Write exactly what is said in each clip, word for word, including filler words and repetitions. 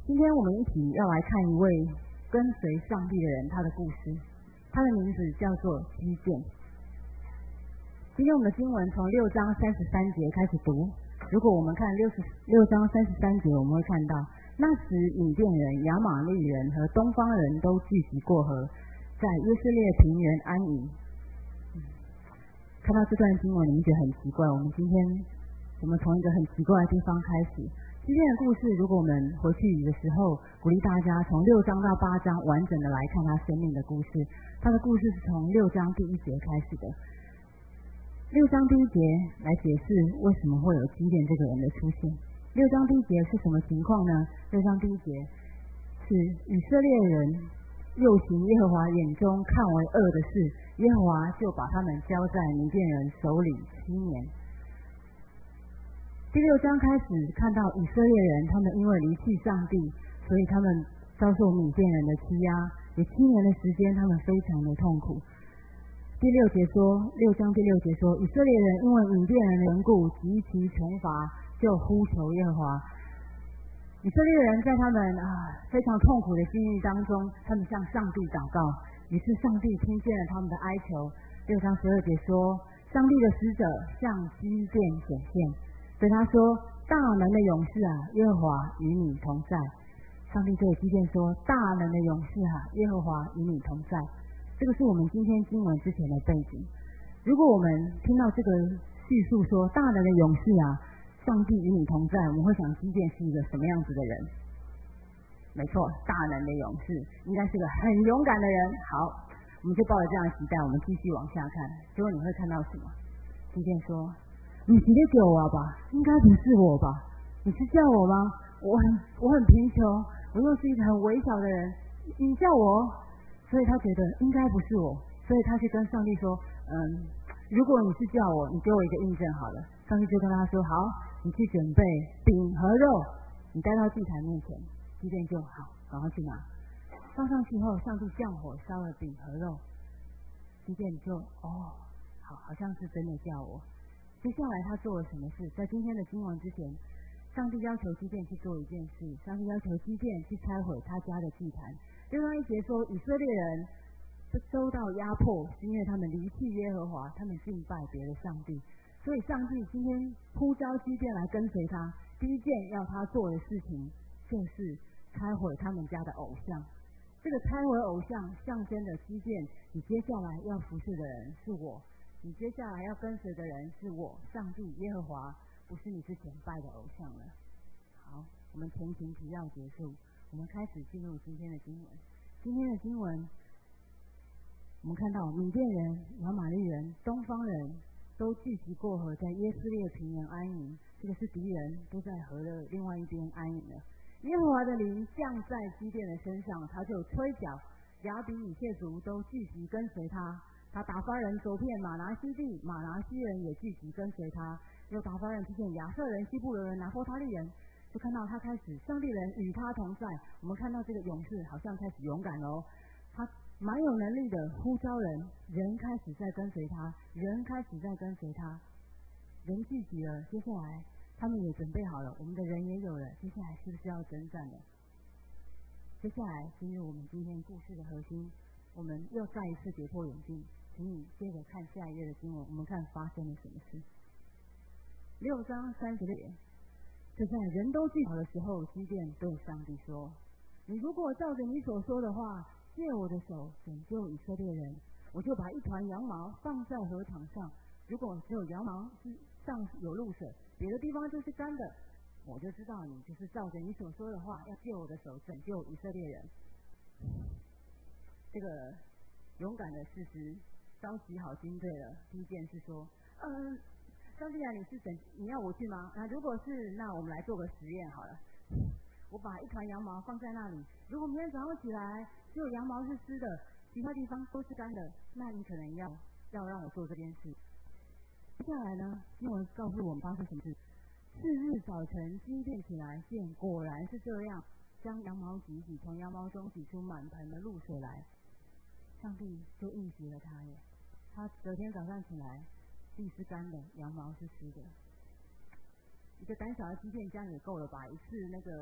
今天我们一起要来看一位跟随上帝的人，他的故事，他的名字叫做基甸。今天我们的经文从六章三十三节开始读。如果我们看六十六章三十三节，我们会看到那时米甸人、亚玛力人和东方人都聚集过河，在耶斯列平原安营。看到这段经文，你们觉得很奇怪，我们今天怎么从一个很奇怪的地方开始？今天的故事，如果我们回去的时候，鼓励大家从六章到八章完整的来看他生命的故事。他的故事是从六章第一节开始的。六章第一节来解释为什么会有基甸这个人的出现。六章第一节是什么情况呢？六章第一节是以色列人又行耶和华眼中看为恶的事，耶和华就把他们交在米甸人手里七年。第六章开始看到以色列人，他们因为离弃上帝，所以他们遭受米甸人的欺压，有七年的时间，他们非常的痛苦。第六节说，六章第六节说，以色列人因为米甸人的缘故极其穷乏，就呼求耶和华。以色列人在他们啊非常痛苦的境遇当中，他们向上帝祷告，于是上帝听见了他们的哀求。六章十二节说，上帝的使者向基甸显现，对他说，大能的勇士啊，耶和华与你同在。上帝对基甸说，大能的勇士啊，耶和华与你同在。这个是我们今天经文之前的背景。如果我们听到这个叙述说大能的勇士啊，上帝与你同在，我们会想基甸是一个什么样子的人？没错，大能的勇士应该是个很勇敢的人。好，我们就抱着这样的期待，我们继续往下看。结果你会看到什么？基甸说，你是在叫我吧？应该不是我吧？你是叫我吗？我很我很贫穷，我又是一个很微小的人，你叫我？所以他觉得应该不是我，所以他去跟上帝说，嗯，如果你是叫我，你给我一个印证好了。上帝就跟他说，好，你去准备饼和肉，你带到祭坛面前。基甸就好，赶快去拿。放上去后，上帝降火烧了饼和肉，基甸就哦，好，好像是真的叫我。接下来他做了什么事？在今天的经文之前，上帝要求基甸去做一件事，上帝要求基甸去拆毁他家的祭坛。六章一节说，以色列人受到压迫，是因为他们离弃耶和华，他们敬拜别的上帝。所以上帝今天呼召基甸来跟随他，第一件要他做的事情就是拆毁他们家的偶像。这个拆毁偶像象征的基甸，你接下来要服侍的人是我，你接下来要跟随的人是我，上帝耶和华，不是你之前拜的偶像了。好，我们前情提要结束，我们开始进入今天的经文。今天的经文，我们看到米甸人、亚玛力人、东方人都聚集过河，在耶斯列平原安营。这个是敌人都在河的另外一边安营了。耶和华的灵降在基甸的身上，他就吹角，亚比以谢族都聚集跟随他。他打发人走遍马拿西地，马拿西人也聚集跟随他。又打发人去见亚瑟人、西布伦人、拿波他利人，就看到他开始，上帝人与他同在。我们看到这个勇士好像开始勇敢哦，他蛮有能力的，呼召人，人开始在跟随他，人开始在跟随他，人聚集了。接下来他们也准备好了，我们的人也有了，接下来是不是要征战了？接下来进入我们今天故事的核心，我们又再一次跌破眼镜，请你接着看下一页的经文，我们看发生了什么事。六章三十六节，就在人都聚好的时候，基甸对上帝说，你如果照着你所说的话，借我的手拯救以色列人，我就把一团羊毛放在禾场上，如果只有羊毛是上有露水，别的地方就是干的，我就知道你就是照着你所说的话，要借我的手拯救以色列人。这个勇敢的事实召集好军队了。第一件是说，嗯，上帝啊，你是整你要我去吗？那如果是，那我们来做个实验好了。我把一团羊毛放在那里，如果明天早上起来只有羊毛是湿的，其他地方都是干的，那你可能要要让我做这件事。接下来呢，经文告诉我们发生什么事。次日早晨，基甸起来见果然是这样，将羊毛挤一挤，从羊毛中挤出满盆的露水来。上帝就应许了他耶，他隔天早上起来，地是干的，羊毛是湿的。一个胆小的基甸这样也够了吧？一次那个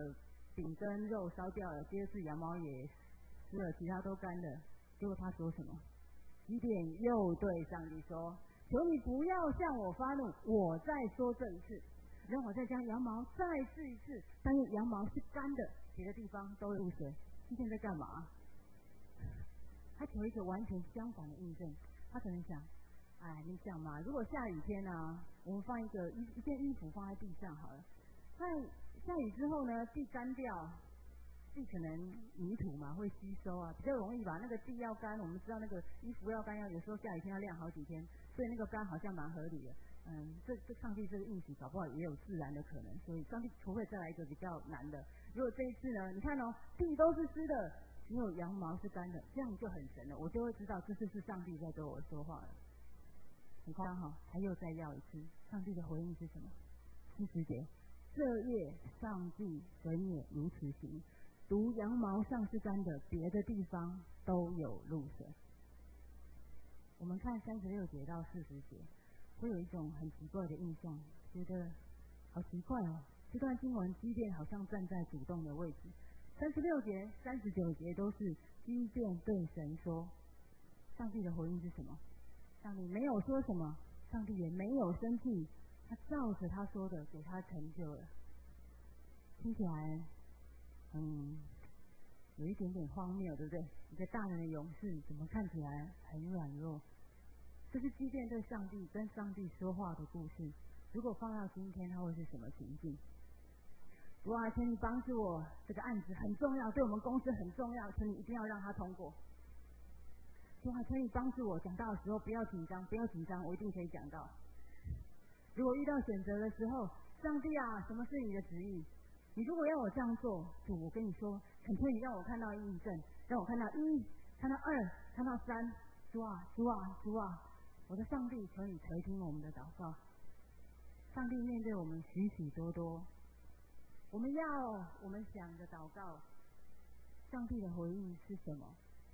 饼跟肉烧掉了，接着是羊毛也湿了，其他都干了。结果他说什么？基甸又对上帝说：求你不要向我发怒，我再说这一次，让我再将羊毛再试一次，但是羊毛是干的，别的地方都有水。基甸在干嘛？他求一个完全相反的印证。他可能想，哎，你想嘛，如果下雨天啊，我们放一个一一件衣服放在地上好了，那下雨之后呢，地干掉，地可能泥土嘛会吸收啊，比较容易吧。那个地要干，我们知道那个衣服要干，要有时候下雨天要晾好几天，所以那个干好像蛮合理的。嗯，这这上帝这个应许搞不好也有自然的可能，所以上帝除非再来一个比较难的。如果这一次呢，你看哦，地都是湿的，只有羊毛是干的，这样就很神了，我就会知道这次是上帝在跟我说话了。很夸张哈，他又再要一次，上帝的回应是什么？四十节，这夜上帝神也如此行，独羊毛上是干的，别的地方都有露水。我们看三十六节到四十节，会有一种很奇怪的印象，觉得好奇怪哦。这段经文基甸好像站在主动的位置。三十六节、三十九节都是基甸对神说，上帝的回应是什么？上帝没有说什么，上帝也没有生气，他照着他说的给他成就了。听起来，嗯，有一点点荒谬，对不对？一个大人的勇士，怎么看起来很软弱？这是基甸对上帝跟上帝说话的故事。如果放到今天，它会是什么情境？主啊，请你帮助我，这个案子很重要，对我们公司很重要，请你一定要让它通过。主啊，请你帮助我，讲到的时候不要紧张，不要紧张，我一定可以讲到。如果遇到选择的时候，上帝啊，什么是你的旨意？你如果要我这样做，主，我跟你说，恳求你让我看到印证，让我看到一，看到二，看到三。主啊，主啊，主啊，我的上帝，求你垂听我们的祷告。上帝面对我们许许多多，我们要我们想的祷告，上帝的回应是什么？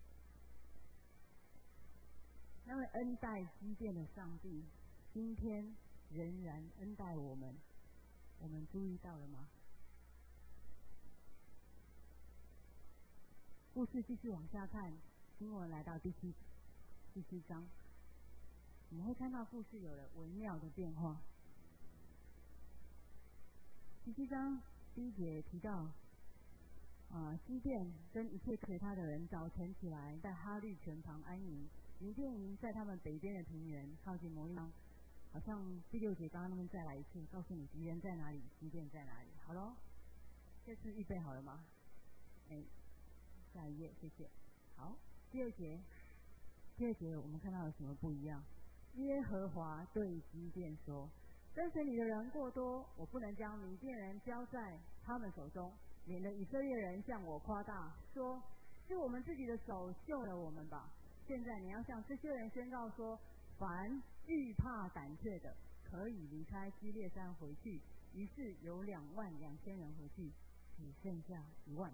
那位恩待基甸的上帝，今天仍然恩待我们，我们注意到了吗？故事继续往下看，经文来到第七第七章，我们会看到故事有了微妙的变化。第七章第一节提到，啊，基甸跟一切随他的人早晨起来，在哈律泉旁安营。米甸营在他们北边的平原，靠近摩利冈。好像第六节刚刚那边再来一次，告诉你敌人在哪里，基甸在哪里。好咯，这次预备好了吗？哎，下一页，谢谢。好，第二节，第二节我们看到有什么不一样？耶和华对基甸说：跟随你的人过多，我不能将米甸人交在他们手中，免得以色列人向我夸大，说是我们自己的手救了我们吧。现在你要向这些人宣告说，凡惧怕胆怯的，可以离开基列山回去。于是有两万两千人回去，只剩下一万。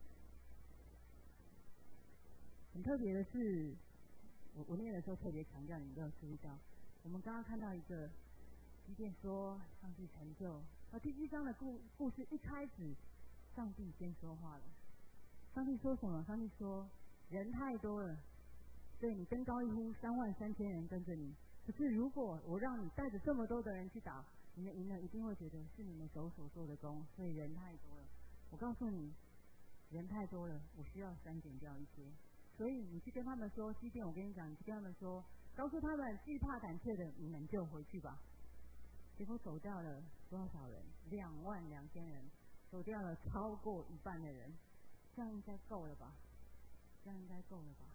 很特别的是，我我念的时候特别强调，你们都有注意到，我们刚刚看到一个基甸说上帝成就，而第七章的故故事一开始，上帝先说话了。上帝说什么？上帝说人太多了，对，你登高一呼，三万三千人跟着你。可是如果我让你带着这么多的人去打，你们赢了一定会觉得是你们手所做的功，所以人太多了。我告诉你，人太多了，我需要删减掉一些。所以你去跟他们说，基甸，我跟你讲，你去跟他们说，告诉他们惧怕胆怯的，你们就回去吧。结果走掉了多少人？两万两千人，走掉了超过一半的人，这样应该够了吧？这样应该够了吧？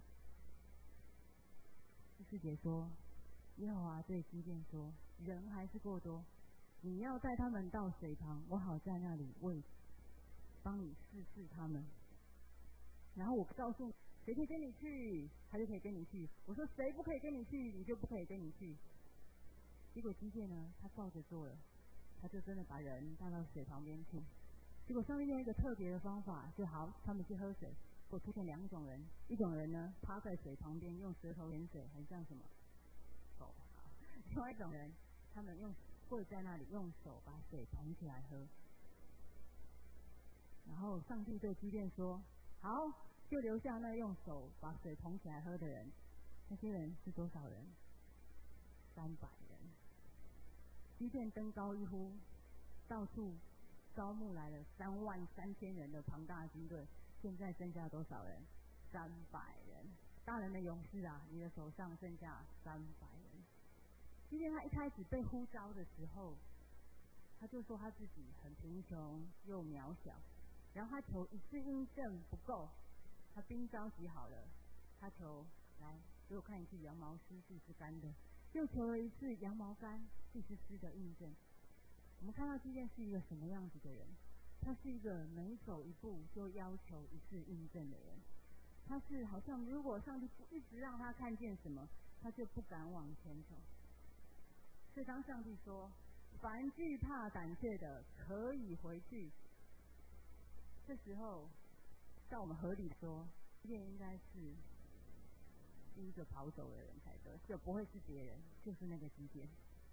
第四节说，耶和华对基甸说，人还是过多，你要带他们到水旁，我好在那里为帮你试试他们。然后我告诉你，谁可以跟你去，他就可以跟你去。我说谁不可以跟你去，你就不可以跟你去。结果基甸呢，他照着做了，他就真的把人带到水旁边去。结果上面用一个特别的方法，就好，他们去喝水。我出现两种人，一种人呢趴在水旁边用舌头舔水，很像什么狗。另外一种人，他们用跪在那里用手把水捧起来喝。 然后上帝对基甸说：好，就留下那用手把水捧起来喝的人。那些人是多少人？三百人。基甸登高一呼，到处招募来了三万三千人的庞大军队。现在剩下多少人？三百人。大人的勇士啊，你的手上剩下三百人。基甸他一开始被呼召的时候，他就说他自己很贫穷又渺小，然后他求一次印证不够，他兵召集好了，他求来给我看一次羊毛湿地是干的，又求了一次羊毛干地是湿的印证。我们看到基甸是一个什么样子的人？他是一个每走一步就要求一次印证的人。他是好像如果上帝不一直让他看见什么，他就不敢往前走。所以当上帝说凡惧怕胆怯的可以回去，这时候照我们合理说，基甸应该是第一个跑走的人才对，就不会是别人，就是那个基甸。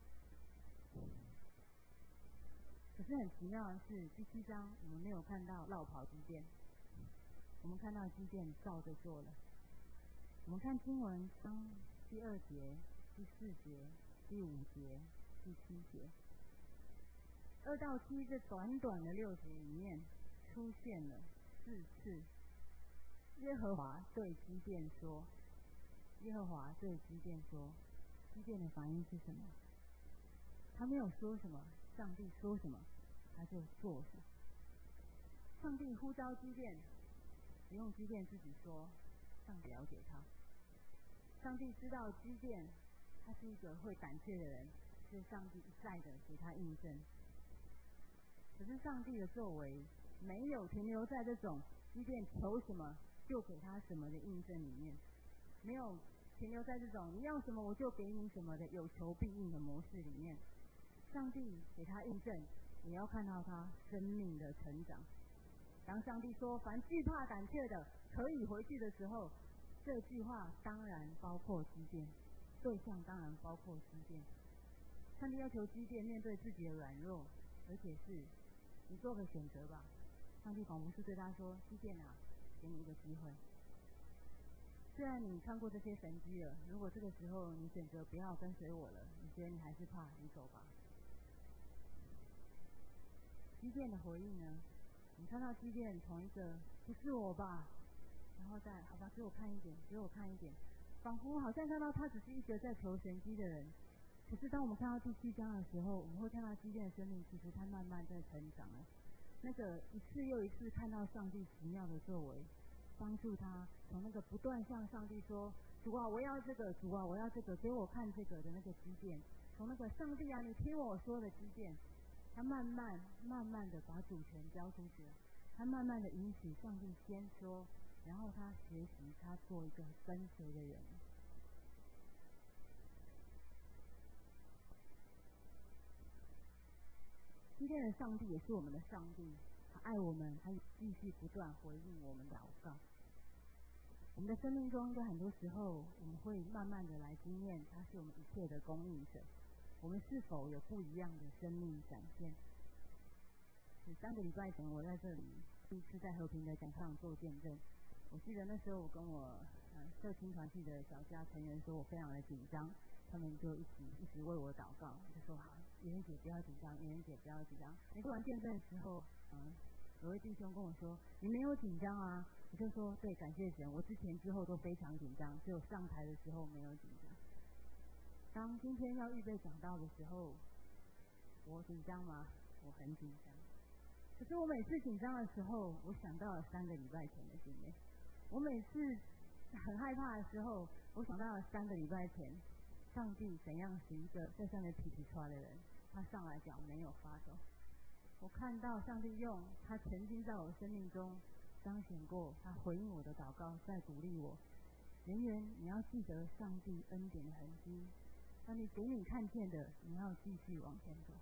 可是很奇妙的是，第七章我们没有看到绕跑基甸，我们看到基甸照着做了。我们看经文章第二节、第四节、第五节、第七节，二到七这短短的六节里面出现了四次耶和华对基甸说，耶和华对基甸说，基甸的反应是什么？他没有说什么，上帝说什么他就做什么。上帝呼召基甸，不用基甸自己说，上帝了解他。上帝知道基甸他是一个会胆怯的人，所以上帝一再的给他印证。可是上帝的作为没有停留在这种基甸求什么就给他什么的印证里面，没有停留在这种你要什么我就给你什么的有求必应的模式里面。上帝给他印证，也要看到他生命的成长。当上帝说凡惧怕胆怯的可以回去的时候，这句话当然包括基甸，对象当然包括基甸。上帝要求基甸面对自己的软弱，而且是你做个选择吧。上帝仿佛是对他说，基甸啊，给你一个机会，虽然你看过这些神迹了，如果这个时候你选择不要跟随我了，你觉得你还是怕，你走吧。基甸的回应呢，你看到基甸从一个不是我吧，然后再好吧给我看一点，给我看一点，仿佛好像看到他只是一个在求神迹的人。可是当我们看到第七章的时候，我们会看到基甸的生命其实他慢慢在成长了。那个一次又一次看到上帝奇妙的作为，帮助他从那个不断向上帝说主啊我要这个，主啊我要这个，给我看这个的那个基甸，从那个上帝啊你听我说的基甸，他慢慢慢慢的把主权交出去了。他慢慢的允许上帝先说，然后他学习他做一个跟随的人。基甸的上帝也是我们的上帝，他爱我们，他继续不断回应我们的祷告。我们的生命中在很多时候我们会慢慢的来经验他是我们一切的供应者，我们是否有不一样的生命展现？三个礼拜前我在这里第一次在和平的讲堂做见证，我记得那时候我跟我呃社青团体的小家成员说我非常的紧张，他们就一起一直为我祷告，就说好，妍妍姐不要紧张，妍妍姐不要紧张。没做完见证的时候，嗯，有位弟兄跟我说你没有紧张啊，我就说对，感谢神，我之前之后都非常紧张，只有上台的时候没有紧张。当今天要预备讲道的时候，我紧张吗？我很紧张。可是我每次紧张的时候，我想到了三个礼拜前的经验。我每次很害怕的时候，我想到了三个礼拜前上帝怎样使一个在上面皮皮出来的人，他上来脚没有发抖。我看到上帝用他曾经在我生命中彰显过，他回应我的祷告，在鼓励我。人员你要记得上帝恩典的痕迹，上帝给你看见的，你要继续往前走。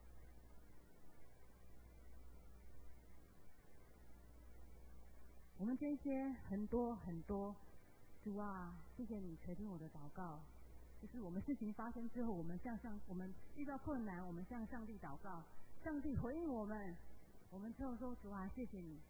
我们这些很多很多，主啊，谢谢你垂听我的祷告。就是我们事情发生之后，我们向上，我们遇到困难，我们向上帝祷告，上帝回应我们，我们之后说主啊，谢谢你，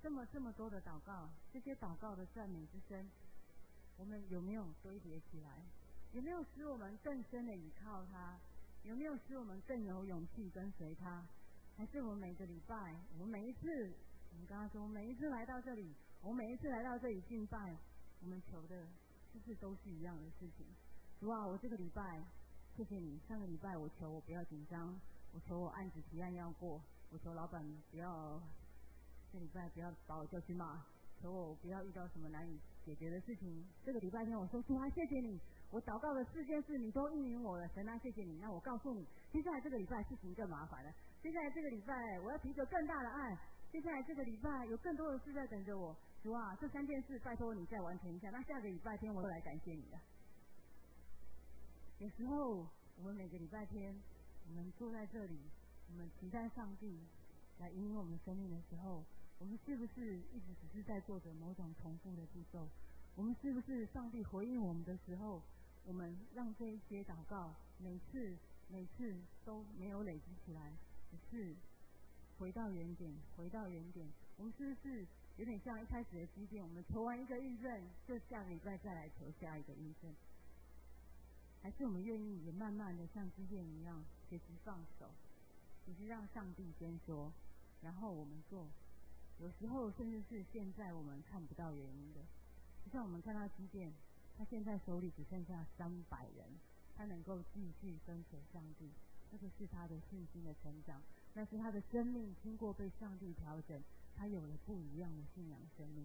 这么这么多的祷告，这些祷告的赞美之声，我们有没有堆叠起来？有没有使我们更深的倚靠他？有没有使我们更有勇气跟随他？还是我们每个礼拜，我们每一次，我们刚刚说，每一次来到这里，我们每一次来到这里敬拜，我们求的是不是都是一样的事情？主啊，我这个礼拜谢谢你，上个礼拜我求我不要紧张，我求我案子提案要过，我求老板不要这礼拜不要把我叫去骂，求我不要遇到什么难以解决的事情。这个礼拜天我说主啊，谢谢你，我祷告的四件事你都应允我了，神啊，谢谢你。那我告诉你，接下来这个礼拜事情更麻烦了，接下来这个礼拜我要提一个更大的案，接下来这个礼拜有更多的事在等着我。主啊，这三件事拜托你再完成一下，那下个礼拜天我会来感谢你的。有时候我们每个礼拜天我们坐在这里，我们期待上帝来引领我们生命的时候，我们是不是一直只是在做着某种重复的步骤？我们是不是上帝回应我们的时候，我们让这一些祷告每次每次都没有累积起来，只是回到原点，回到原点？我们是不是有点像一开始的基甸，我们求完一个印证，就下个礼拜再来求下一个印证？还是我们愿意也慢慢的像基甸一样学习放手，只是让上帝先说，然后我们做？有时候甚至是现在我们看不到原因的，就像我们看到基甸，他现在手里只剩下三百人，他能够继续跟随上帝，这个是他的信心的成长，那是他的生命经过被上帝调整，他有了不一样的信仰生命。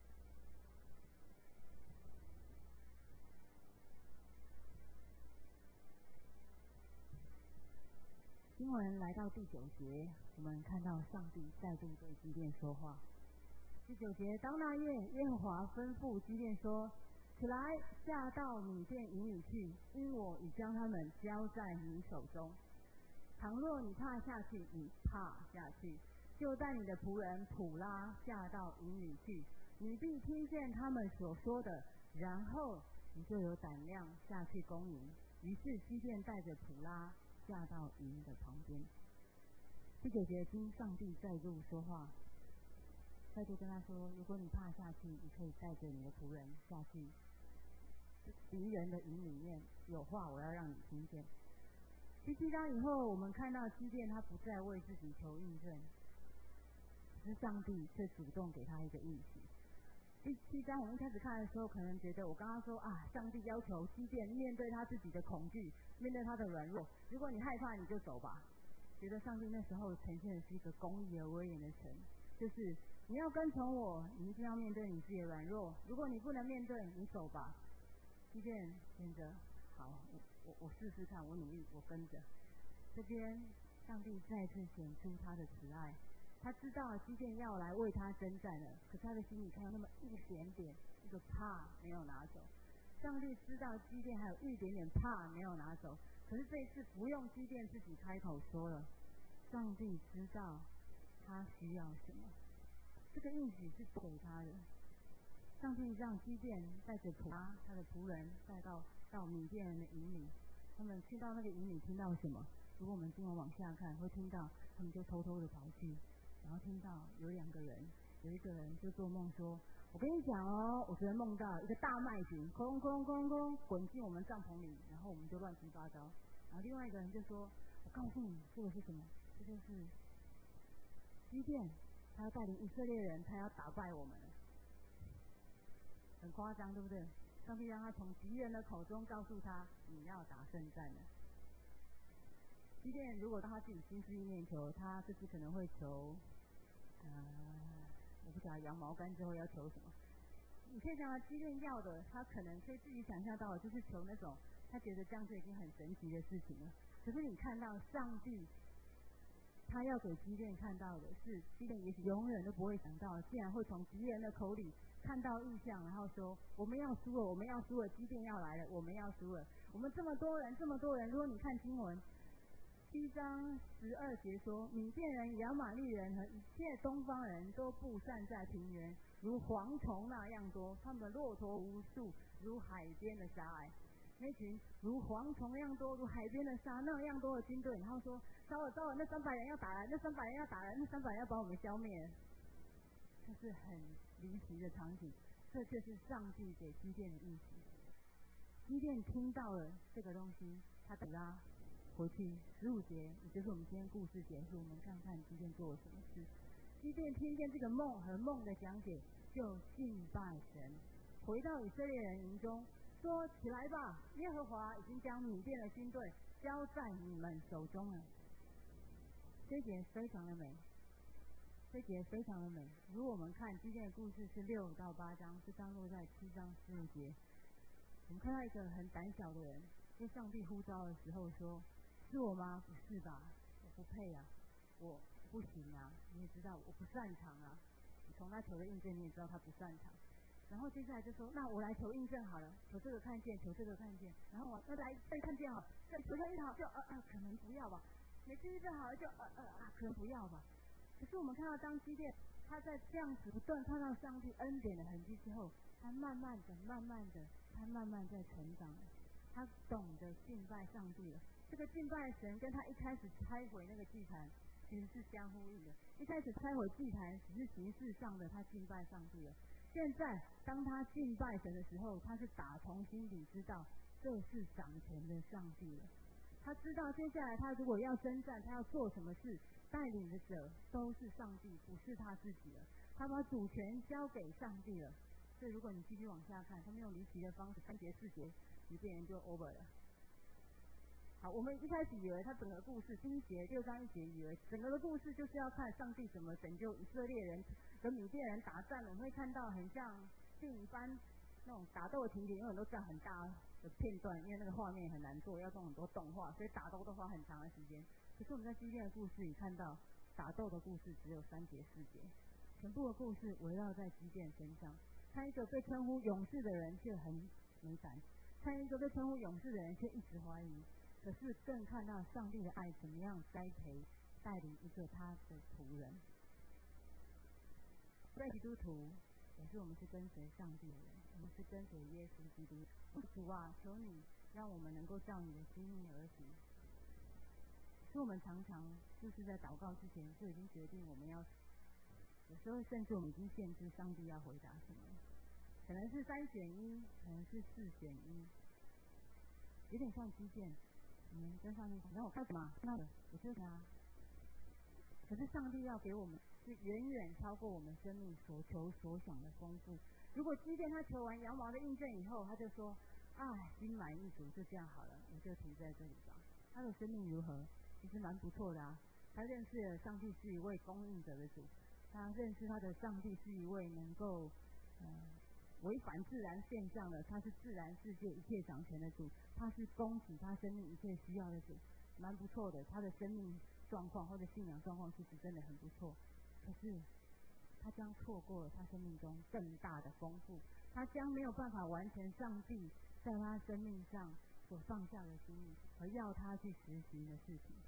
经文来到第九节，我们看到上帝再度对基甸说话。第九节，当那夜，耶和华吩咐基甸说，起来，下到米甸营里去，因我已将他们交在你手中。倘若你怕下去，你怕下去，就带你的仆人普拉下到营里去，你必听见他们所说的，然后你就有胆量下去攻营。于是基甸带着普拉下到营的旁边。第九节经上帝再度说话，再度跟他说，如果你怕下去，你可以带着你的仆人下去敌人的营里面，有话我要让你听见。第七章以后，我们看到基甸他不再为自己求印证，只是上帝却主动给他一个应许。第七章我们一开始看的时候，可能觉得我刚刚说啊，上帝要求基甸面对他自己的恐惧，面对他的软弱，如果你害怕你就走吧，觉得上帝那时候呈现的是一个公义而威严的神，就是你要跟从我，你一定要面对你自己的软弱，如果你不能面对，你走吧。基甸选择好，我我我试试看，我努力，我跟着。这边上帝再次显出他的慈爱，他知道基甸要来为他征战了，可是他的心里看到那么一点点一个怕没有拿走。上帝知道基甸还有一点点怕没有拿走，可是这一次不用基甸自己开口说了，上帝知道他需要什么，这个应许是给他的。上帝让基甸带着普拉他的仆人带到到米甸人的营里，他们去到那个营里听到什么？如果我们今晚往下看，会听到他们就偷偷的跑去，然后听到有两个人，有一个人就做梦说，我跟你讲哦，我昨天梦到一个大麦群空空空空滚进我们帐篷里，然后我们就乱七八糟。然后另外一个人就说，我告诉你这个是什么，这就是基甸，他要带领以色列人，他要打败我们，很夸张对不对？上帝让他从敌人的口中告诉他，你要打胜战了。基甸如果当他自己心思意念求，他这次可能会求呃，我不晓得羊毛干之后要求什么。你可以想到基甸要的，他可能可以自己想象到的就是求那种他觉得这样就已经很神奇的事情了。可是你看到上帝他要给基甸看到的是，基甸也许永远都不会想到，竟然会从敌人的口里看到异象，然后说我们要输了，我们要输了，基甸要来了，我们要输了。我们这么多人这么多人，如果你看经文七章十二节说，米甸人、亚玛利人和一切东方人都布散在平原，如蝗虫那样多，他们骆驼无数，如海边的沙隘。那群如蝗虫那样多，如海边的沙那样多的军队，然后说糟了糟了，那三百人要打来，那三百人要打来，那三百人要把我们消灭。可这是很离奇的场景，这就是上帝给基甸的应许。基甸听到了这个东西，他等他回去十五节，也就是我们今天故事结束，我们看看基甸做了什么事。基甸听见这个梦和梦的讲解，就敬拜神，回到以色列人营中，说：起来吧，耶和华已经将米甸的军队交在你们手中了。这一节非常的美，这一节非常的美。如果我们看基甸的故事是六到八章，这章落在七章十五节。我们看到一个很胆小的人，被上帝呼召的时候说：是我吗？不是吧，我不配啊，我不行啊，你也知道我不擅长啊。你从他求的印证你也知道他不擅长，然后接下来就说：那我来求印证好了，求这个看见，求这个看见，然后我那来再看见好，再求下一好就呃呃可能不要吧，每次印证好了就呃呃啊可能不要吧。可是我们看到当基甸他在这样子不断看到上帝恩典的痕迹之后，他慢慢的慢慢的他慢慢在成长了，他懂得敬拜上帝了。这个敬拜神跟他一开始拆毁那个祭坛其实是相呼应的，一开始拆毁祭坛只是形式上的他敬拜上帝了，现在当他敬拜神的时候，他是打从心底知道这是掌权的上帝了。他知道接下来他如果要征战，他要做什么事，带领的者都是上帝，不是他自己了。他把主权交给上帝了。所以如果你继续往下看，他们用离奇的方式，三节四节一遍就 over 了。好，我们一开始以为他整个故事第一节六章一节以为整个的故事就是要看上帝怎么拯救以色列人跟米甸人打仗，我们会看到很像电影般那种打斗的情节，永远都占很大的片段，因为那个画面很难做，要做很多动画，所以打斗都花很长的时间。可是我们在基甸的故事里看到，打斗的故事只有三节四节，全部的故事围绕在基甸身上。看一个被称呼勇士的人却很没胆，看一个被称呼勇士的人却一直怀疑。可是更看到上帝的爱怎么样栽培带领一个他的仆人。在基督徒也是我们是跟随上帝的人，我们是跟随耶稣基督。主啊，求你让我们能够照你的心意而行。所以我们常常就是在祷告之前就已经决定我们要，有时候甚至我们已经限制上帝要回答什么，可能是三选一，可能是四选一，有点像基甸。我们跟上帝讲，让我看什么？那我就拿。可是上帝要给我们是远远超过我们生命所求所想的丰富。如果基甸他求完羊毛的印证以后，他就说：哎，心满意足，就这样好了，我就停在这里吧。他的生命如何？其实蛮不错的啊。他认识了上帝是一位供应者的主，他认识他的上帝是一位能够呃违反自然现象的，他是自然世界一切掌权的主，他是供给他生命一切需要的主，蛮不错的。他的生命状况或者信仰状况其实真的很不错，可是他将错过了他生命中更大的丰富，他将没有办法完成上帝在他生命上所放下的心意和要他去实行的事情。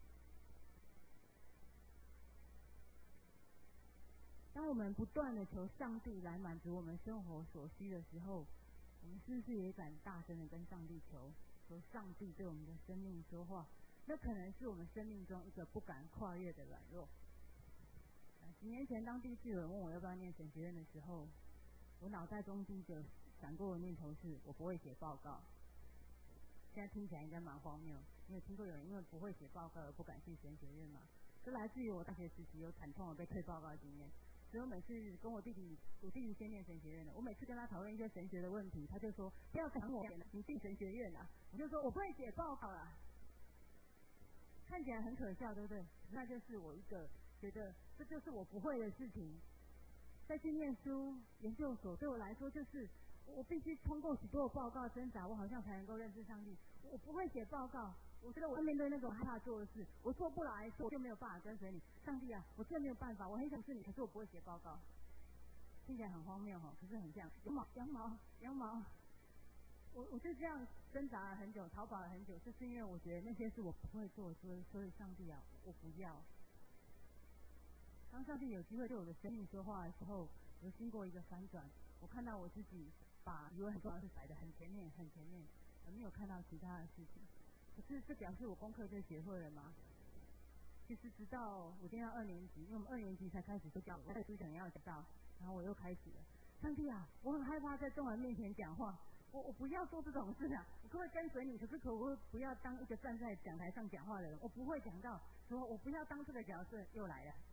当我们不断的求上帝来满足我们生活所需的时候，我们是不是也敢大声的跟上帝求，求上帝对我们的生命说话？那可能是我们生命中一个不敢跨越的软弱。几年前当第一次有人问我要不要念神学院的时候，我脑袋中第一个闪过的念头是我不会写报告。现在听起来应该蛮荒谬，你有听过有人因为不会写报告而不敢去神学院吗？这来自于我大学时期有惨痛的被退报告的经验。所以我每次跟我弟弟，我弟弟先念神学院的，我每次跟他讨论一些神学的问题，他就说不要讲我，你进神学院啊。我就说我不会写报告啊。看起来很可笑，对不对？那就是我一个觉得这就是我不会的事情。再去念书研究所对我来说就是我必须通过许多的报告挣扎，我好像才能够认识上帝。我不会写报告，我觉得我面对那种害怕做的事，我做不来，我就没有办法跟随你。上帝啊，我真的没有办法，我很想是你，可是我不会写报告。听起来很荒谬哈，可是很像羊毛羊毛羊毛。我我就这样挣扎了很久，逃跑了很久，就是因为我觉得那些是我不会做，所以所以上帝啊，我不要。当上帝有机会对我的生命说话的时候，我经过一个反转，我看到我自己把以为很重要的事摆得很前面很前面，而没有看到其他的事情。可是这表示我功课就学会了吗？其实直到我念到二年级，因为我们二年级才开始就教我在书想要讲到然后我又开始了，上帝啊，我很害怕在众人面前讲话，我我不要做这种事啊，我可不可以跟随你？可是可我不要当一个站在讲台上讲话的人，我不会讲到，说我不要当这个角色，又来了。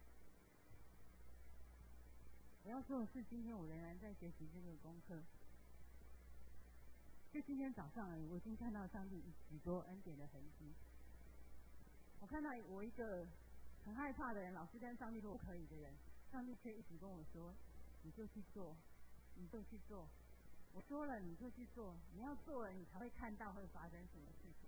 我要说的是，今天我仍然在学习这个功课。就今天早上而已，我已经看到上帝许多恩典的痕迹。我看到我一个很害怕的人，老是跟上帝说不可以的人，上帝却一直跟我说：“你就去做，你就去做。”我说了，你就去做，你要做了，你才会看到会发生什么事情。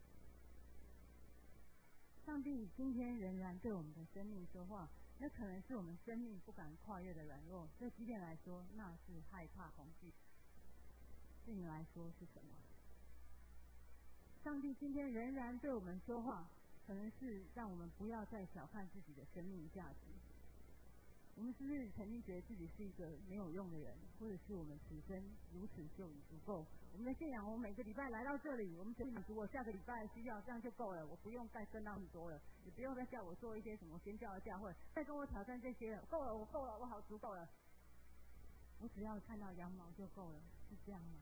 上帝今天仍然对我们的生命说话，那可能是我们生命不敢跨越的软弱，对基甸来说，那是害怕恐惧。对你来说是什么？上帝今天仍然对我们说话，可能是让我们不要再小看自己的生命价值。我们是不是曾经觉得自己是一个没有用的人，或者是我们此生如此就已足够？我们的信仰，我们每个礼拜来到这里，我们只满足我下个礼拜的需要，这样就够了，我不用再跟到很多了，也不用再叫我做一些什么宣教的教会，再跟我挑战这些了，够了，我够了，我好足够了，我只要看到羊毛就够了，是这样吗？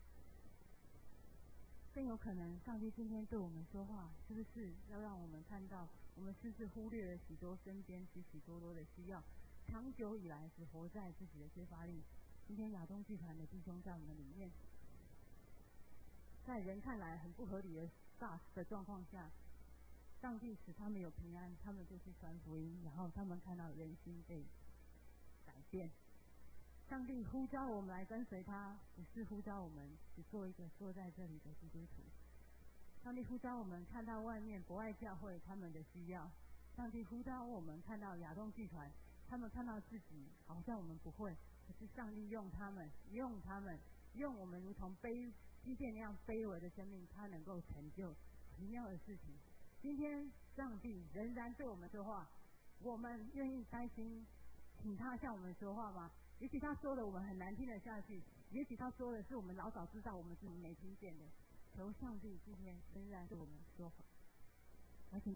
更有可能上帝今天对我们说话，是不是要让我们看到我们是不是忽略了许多身边许许多多的需要，长久以来只活在自己的缺乏里。今天亚东剧团的弟兄在我们里面，在人看来很不合理的大的状况下，上帝使他们有平安，他们就去传福音，然后他们看到人心被改变。上帝呼召我们来跟随他，不是呼召我们只做一个坐在这里的基督徒。上帝呼召我们看到外面博爱教会他们的需要，上帝呼召我们看到亚东剧团，他们看到自己好像我们不会，可是上帝用他们，用他们，用我们如同卑基甸那样卑微的生命，他能够成就奇妙的事情。今天上帝仍然对我们说话，我们愿意开心请他向我们说话吗？也许他说的我们很难听得下去，也许他说的是我们老早知道我们自己没听见的。求上帝今天仍然对我们说话。